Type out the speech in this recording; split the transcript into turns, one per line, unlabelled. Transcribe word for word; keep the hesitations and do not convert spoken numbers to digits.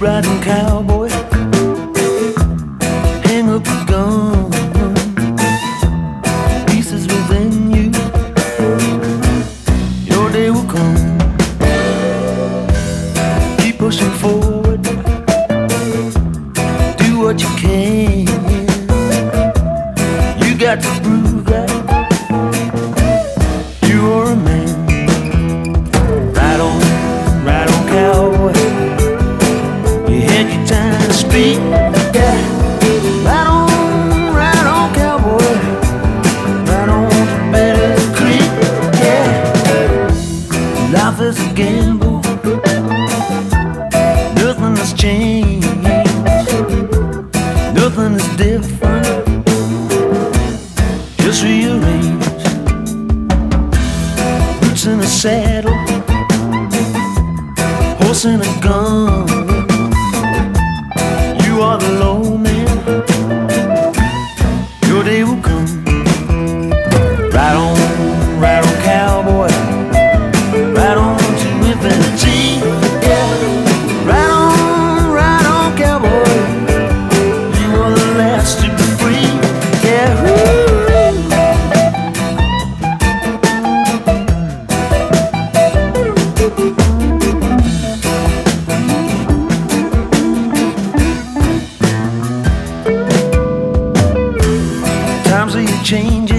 riding cowboy, hang up your gun, pieces within you. Your day will come. Keep pushing forward, do what you can. You got to prove that you're a man. Right on, right on, cowboy. You had your time to speak, yeah. Right on, right on, cowboy. Right on to Better Creek, yeah. Life is a gamble, nothing has changed, nothing is different, just rearrange. Boots in a saddle, horse and a gun. You are the low man. Your day will come. Right on, right on, cowboy. Right on to infinity. Yeah. Right on, right on, cowboy. You are the last to be free. Yeah. Times are changing.